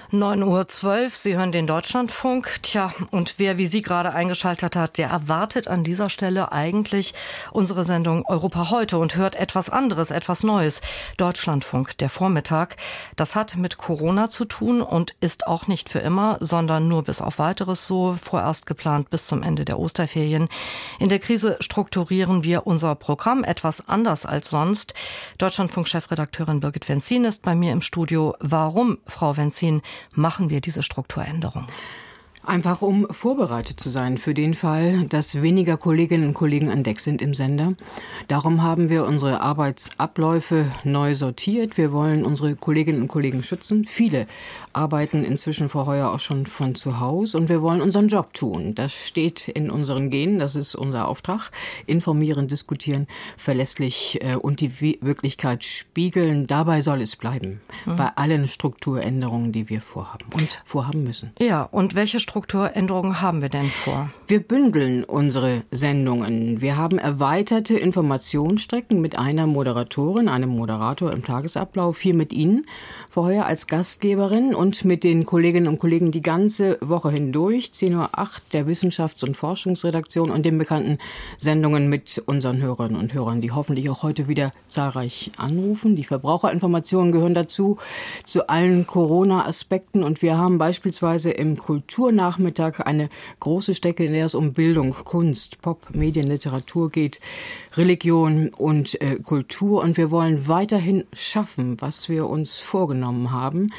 9:12 Uhr, Sie hören den Deutschlandfunk. Tja, und wer wie Sie gerade eingeschaltet hat, der erwartet an dieser Stelle eigentlich unsere Sendung Europa heute und hört etwas anderes, etwas Neues. Deutschlandfunk, der Vormittag. Das hat mit Corona zu tun und ist auch nicht für immer, sondern nur bis auf Weiteres so, vorerst geplant bis zum Ende der Osterferien. In der Krise strukturieren wir unser Programm etwas anders als sonst. Deutschlandfunk-Chefredakteurin Birgit Wenzin ist bei mir im Studio. Warum, Frau Wenzin, machen wir diese Strukturänderung? Einfach um vorbereitet zu sein für den Fall, dass weniger Kolleginnen und Kollegen an Deck sind im Sender. Darum haben wir unsere Arbeitsabläufe neu sortiert. Wir wollen unsere Kolleginnen und Kollegen schützen. Viele arbeiten inzwischen vor Heuer auch schon von zu Hause und wir wollen unseren Job tun. Das steht in unseren Genen, das ist unser Auftrag. Informieren, diskutieren, verlässlich und die Wirklichkeit spiegeln. Dabei soll es bleiben. Bei allen Strukturänderungen, die wir vorhaben und vorhaben müssen. Ja, und welche Strukturänderungen haben wir denn vor? Wir bündeln unsere Sendungen. Wir haben erweiterte Informationsstrecken mit einer Moderatorin, einem Moderator im Tagesablauf, hier mit Ihnen vorher als Gastgeberin und mit den Kolleginnen und Kollegen die ganze Woche hindurch. 10:08 Uhr der Wissenschafts- und Forschungsredaktion und den bekannten Sendungen mit unseren Hörerinnen und Hörern, die hoffentlich auch heute wieder zahlreich anrufen. Die Verbraucherinformationen gehören dazu, zu allen Corona-Aspekten. Und wir haben beispielsweise im Kulturnachmittag eine große Strecke, in der es um Bildung, Kunst, Pop, Medien, Literatur geht, Religion und Kultur. Und wir wollen weiterhin schaffen, was wir uns vorgenommen haben,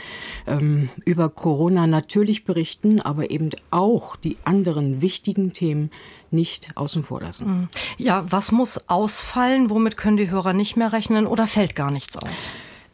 über Corona natürlich berichten, aber eben auch die anderen wichtigen Themen nicht außen vor lassen. Ja, was muss ausfallen? Womit können die Hörer nicht mehr rechnen oder fällt gar nichts aus?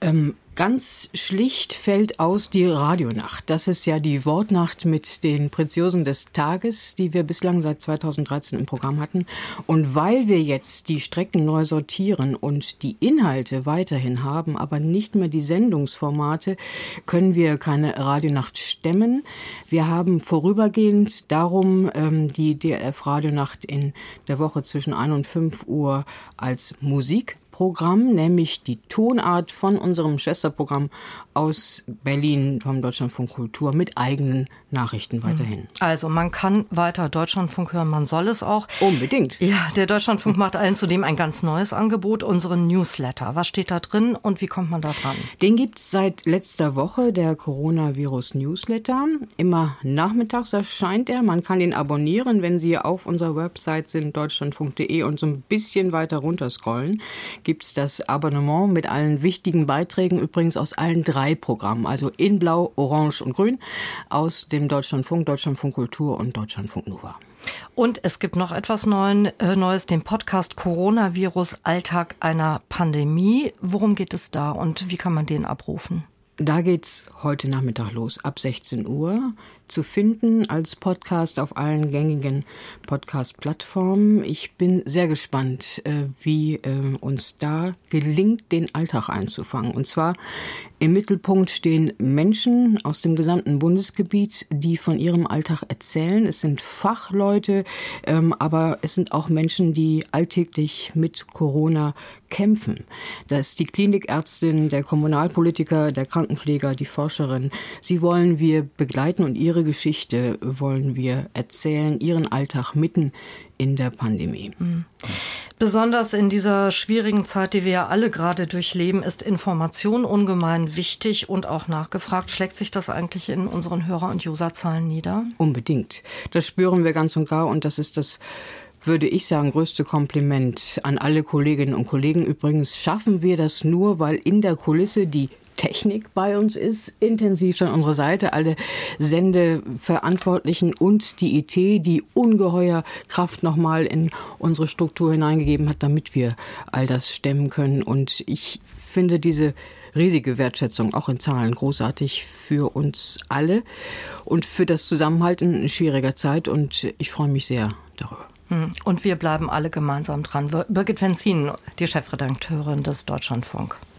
Ganz schlicht fällt aus die Radionacht. Das ist ja die Wortnacht mit den Preziosen des Tages, die wir bislang seit 2013 im Programm hatten. Und weil wir jetzt die Strecken neu sortieren und die Inhalte weiterhin haben, aber nicht mehr die Sendungsformate, können wir keine Radionacht stemmen. Wir haben vorübergehend darum die DLF-Radionacht in der Woche zwischen 1 und 5 Uhr als Musikprogramm, nämlich die Tonart von unserem Schwesterprogramm aus Berlin vom Deutschlandfunk Kultur mit eigenen Nachrichten weiterhin. Also man kann weiter Deutschlandfunk hören, man soll es auch. Unbedingt. Ja, der Deutschlandfunk macht allen zudem ein ganz neues Angebot, unseren Newsletter. Was steht da drin und wie kommt man da dran? Den gibt es seit letzter Woche, der Coronavirus-Newsletter. Immer nachmittags erscheint er. Man kann ihn abonnieren, wenn Sie auf unserer Website sind, deutschlandfunk.de, und so ein bisschen weiter runterscrollen, gibt es das Abonnement mit allen wichtigen Beiträgen, übrigens aus allen 3 Programmen, also in Blau, Orange und Grün, aus dem Deutschlandfunk, Deutschlandfunk Kultur und Deutschlandfunk Nova. Und es gibt noch etwas Neues, den Podcast Coronavirus, Alltag einer Pandemie. Worum geht es da und wie kann man den abrufen? Da geht's heute Nachmittag los, ab 16 Uhr. Zu finden als Podcast auf allen gängigen Podcast-Plattformen. Ich bin sehr gespannt, wie uns da gelingt, den Alltag einzufangen. Und zwar im Mittelpunkt stehen Menschen aus dem gesamten Bundesgebiet, die von ihrem Alltag erzählen. Es sind Fachleute, aber es sind auch Menschen, die alltäglich mit Corona kämpfen. Da ist die Klinikärztin, der Kommunalpolitiker, der Krankenpfleger, die Forscherin. Sie wollen wir begleiten und ihre Geschichte wollen wir erzählen, ihren Alltag mitten in der Pandemie. Besonders in dieser schwierigen Zeit, die wir ja alle gerade durchleben, ist Information ungemein wichtig und auch nachgefragt. Schlägt sich das eigentlich in unseren Hörer- und Userzahlen nieder? Unbedingt. Das spüren wir ganz und gar und das ist das, würde ich sagen, größte Kompliment an alle Kolleginnen und Kollegen. Übrigens schaffen wir das nur, weil in der Kulisse die Technik bei uns ist, intensiv an unserer Seite, alle Sendeverantwortlichen und die IT, die ungeheuer Kraft nochmal in unsere Struktur hineingegeben hat, damit wir all das stemmen können. Und ich finde diese riesige Wertschätzung, auch in Zahlen, großartig für uns alle und für das Zusammenhalten in schwieriger Zeit. Und ich freue mich sehr darüber. Und wir bleiben alle gemeinsam dran. Birgit Wenzin, die Chefredakteurin des Deutschlandfunk.